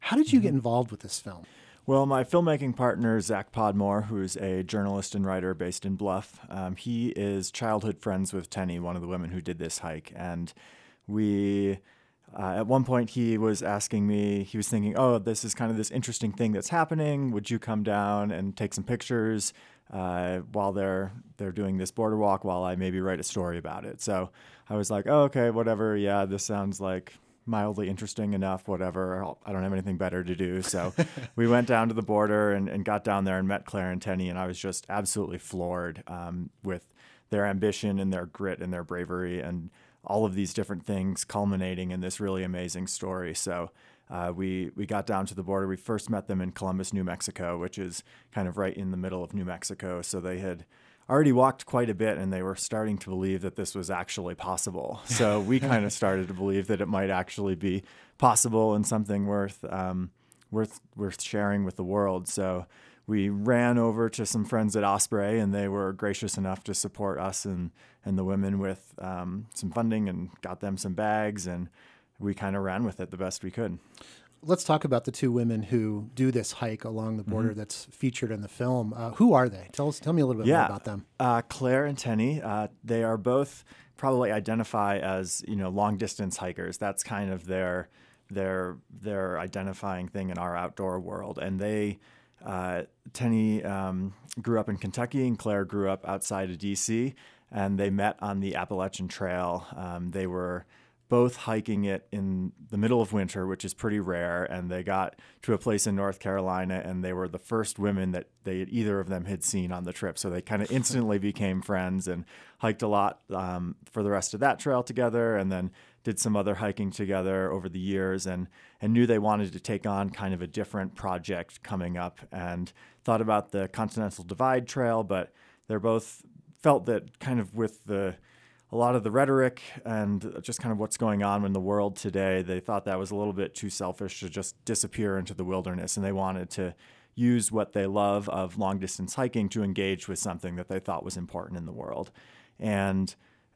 How did you get involved with this film? Well, my filmmaking partner, Zach Podmore, who's a journalist and writer based in Bluff, he is childhood friends with Tenny, one of the women who did this hike. And we, at one point, he was asking me, he was thinking, oh, this is kind of this interesting thing that's happening. Would you come down and take some pictures while they're doing this border walk while I maybe write a story about it? So I was like, oh, okay, whatever. Yeah, this sounds like mildly interesting enough, whatever. I don't have anything better to do. So we went down to the border and got down there and met Claire and Tenny, and I was just absolutely floored with their ambition and their grit and their bravery and all of these different things culminating in this really amazing story. So we got down to the border. We first met them in Columbus, New Mexico, which is kind of right in the middle of New Mexico. So they had already walked quite a bit, and they were starting to believe that this was actually possible. So we kind of started to believe that it might actually be possible and something worth sharing with the world. So we ran over to some friends at Osprey, and they were gracious enough to support us and the women with some funding and got them some bags, and we kind of ran with it the best we could. Let's talk about the two women who do this hike along the border that's featured in the film. Who are they? Tell me a little bit more about them. Claire and Tenny, they are both probably identify as, long distance hikers. That's kind of their identifying thing in our outdoor world. And Tenny grew up in Kentucky, and Claire grew up outside of DC, and they met on the Appalachian Trail. They were both hiking it in the middle of winter, which is pretty rare, and they got to a place in North Carolina, and they were the first women that either of them had seen on the trip. So they kind of instantly became friends and hiked a lot for the rest of that trail together, and then did some other hiking together over the years, and knew they wanted to take on kind of a different project coming up, and thought about the Continental Divide Trail, but they're both felt that kind of with a lot of the rhetoric and just kind of what's going on in the world today, they thought that was a little bit too selfish to just disappear into the wilderness. And they wanted to use what they love of long distance hiking to engage with something that they thought was important in the world. And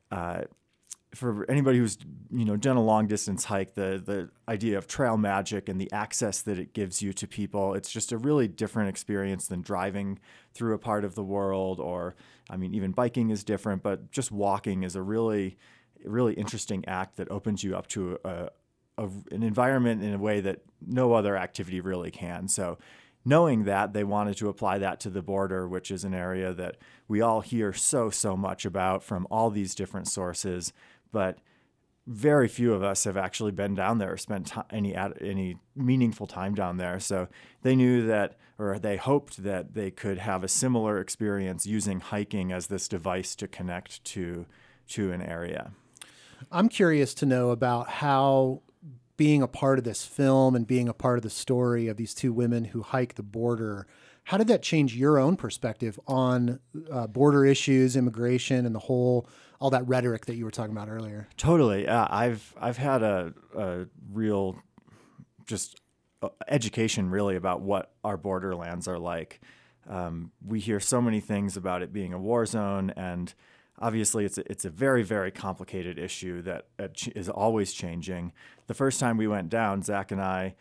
for anybody who's done a long distance hike, the idea of trail magic and the access that it gives you to people, it's just a really different experience than driving through a part of the world, or even biking is different, but just walking is a really interesting act that opens you up to an environment in a way that no other activity really can. So knowing that, they wanted to apply that to the border, which is an area that we all hear so much about from all these different sources, but very few of us have actually been down there or spent any meaningful time down there. So they knew that, or they hoped that they could have a similar experience using hiking as this device to connect to an area. I'm curious to know about how being a part of this film and being a part of the story of these two women who hike the border, how did that change your own perspective on border issues, immigration, and all that rhetoric that you were talking about earlier? Totally. I've had a real just education really about what our borderlands are like. We hear so many things about it being a war zone, and obviously it's a very, very complicated issue that is always changing. The first time we went down, Zach and I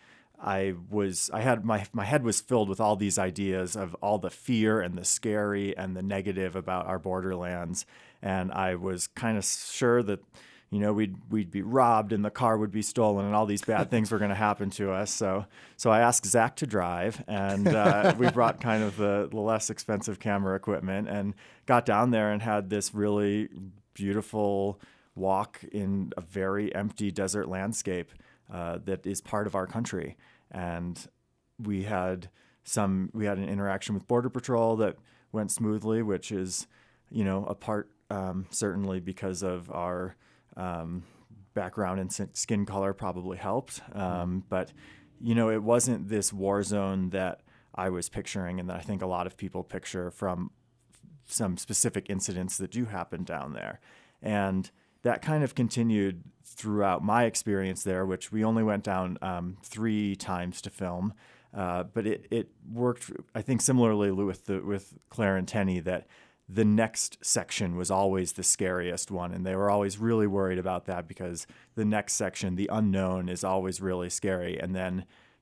had my head was filled with all these ideas of all the fear and the scary and the negative about our borderlands. And I was kind of sure that, we'd be robbed and the car would be stolen and all these bad things were going to happen to us. So I asked Zach to drive, and we brought kind of the less expensive camera equipment and got down there and had this really beautiful walk in a very empty desert landscape that is part of our country. And we had an interaction with Border Patrol that went smoothly, which is, a part certainly because of our background and skin color probably helped. But, it wasn't this war zone that I was picturing and that I think a lot of people picture from some specific incidents that do happen down there. And that kind of continued throughout my experience there, which we only went down 3 times to film. But it worked, I think, similarly with Claire and Tenny, that the next section was always the scariest one. And they were always really worried about that because the next section, the unknown, is always really scary. And then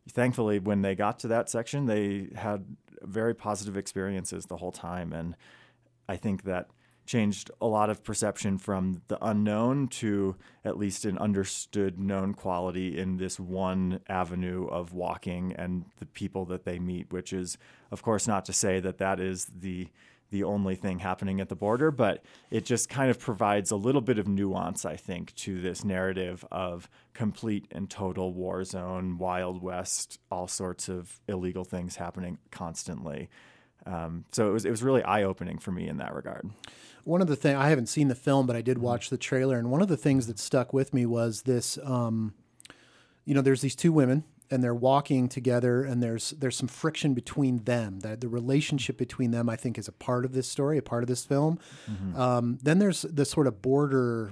thankfully, when they got to that section, they had very positive experiences the whole time. And I think that changed a lot of perception from the unknown to at least an understood known quality in this one avenue of walking and the people that they meet, which is, of course, not to say that that is the only thing happening at the border, but it just kind of provides a little bit of nuance, I think, to this narrative of complete and total war zone, Wild West, all sorts of illegal things happening constantly. So it was really eye-opening for me in that regard. One of the things, I haven't seen the film, but I did watch the trailer, and one of the things that stuck with me was this, there's these two women, and they're walking together, and there's some friction between them. That the relationship between them, I think, is a part of this story, a part of this film. Mm-hmm. Then there's the sort of border,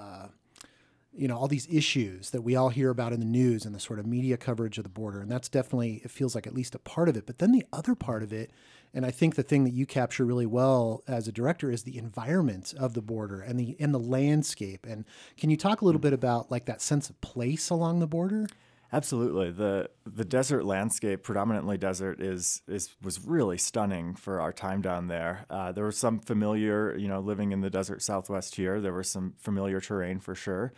all these issues that we all hear about in the news and the sort of media coverage of the border, and that's definitely, it feels like at least a part of it. But then the other part of it, and I think the thing that you capture really well as a director, is the environment of the border and the landscape. And can you talk a little bit about like that sense of place along the border? Absolutely. The desert landscape, predominantly desert, was really stunning for our time down there. There was some familiar, living in the desert Southwest here, there was some familiar terrain for sure.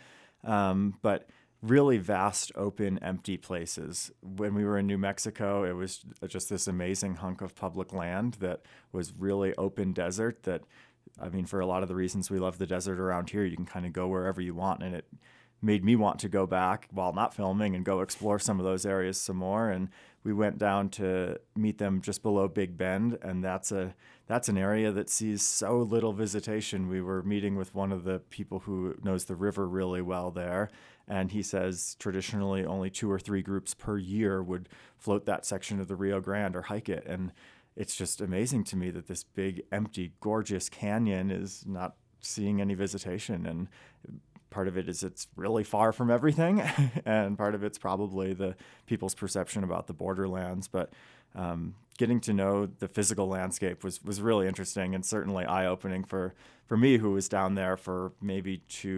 But really vast, open, empty places. When we were in New Mexico, it was just this amazing hunk of public land that was really open desert that, I mean, for a lot of the reasons we love the desert around here, you can kind of go wherever you want. And it made me want to go back while not filming and go explore some of those areas some more. And we went down to meet them just below Big Bend, and that's an area that sees so little visitation. We were meeting with one of the people who knows the river really well there, and he says traditionally only 2 or 3 groups per year would float that section of the Rio Grande or hike it. And it's just amazing to me that this big, empty, gorgeous canyon is not seeing any visitation. And part of it is it's really far from everything, and part of it's probably the people's perception about the borderlands. But getting to know the physical landscape was really interesting, and certainly eye-opening for me, who was down there for maybe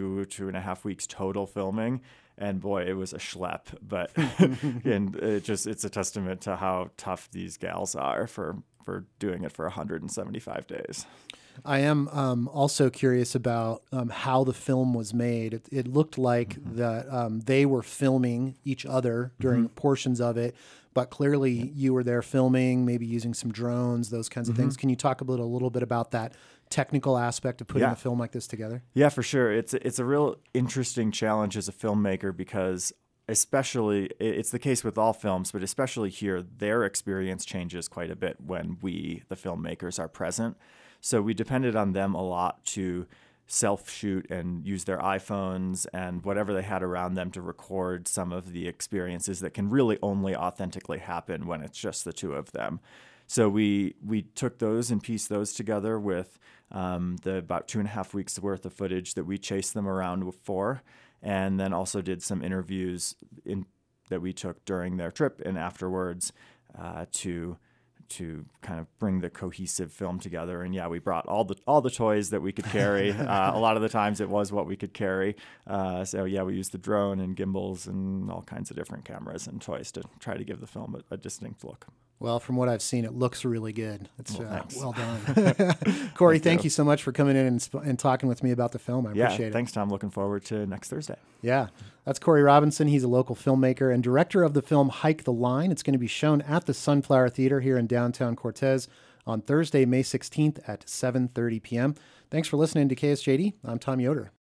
2.5 weeks total filming. And boy, it was a schlep, but and it's a testament to how tough these gals are for doing it for 175 days. I am also curious about how the film was made. It looked like that they were filming each other during portions of it, but clearly you were there filming, maybe using some drones, those kinds of things. Can you talk a little bit about that technical aspect of putting a film like this together? Yeah, for sure. It's a real interesting challenge as a filmmaker, because especially, it's the case with all films, but especially here, their experience changes quite a bit when we, the filmmakers, are present. So we depended on them a lot to self-shoot and use their iPhones and whatever they had around them to record some of the experiences that can really only authentically happen when it's just the two of them. So we took those and pieced those together with the about 2.5 weeks worth of footage that we chased them around for, and then also did some interviews that we took during their trip and afterwards to kind of bring the cohesive film together. And yeah, we brought all the toys that we could carry. A lot of the times it was what we could carry. So yeah, we used the drone and gimbals and all kinds of different cameras and toys to try to give the film a distinct look. Well, from what I've seen, it looks really good. It's well done. Corey, thank you so much for coming in and talking with me about the film. I appreciate it. Thanks, Tom. Looking forward to next Thursday. Yeah, that's Corey Robinson. He's a local filmmaker and director of the film Hike the Line. It's going to be shown at the Sunflower Theater here in downtown Cortez on Thursday, May 16th at 7:30 p.m. Thanks for listening to KSJD. I'm Tom Yoder.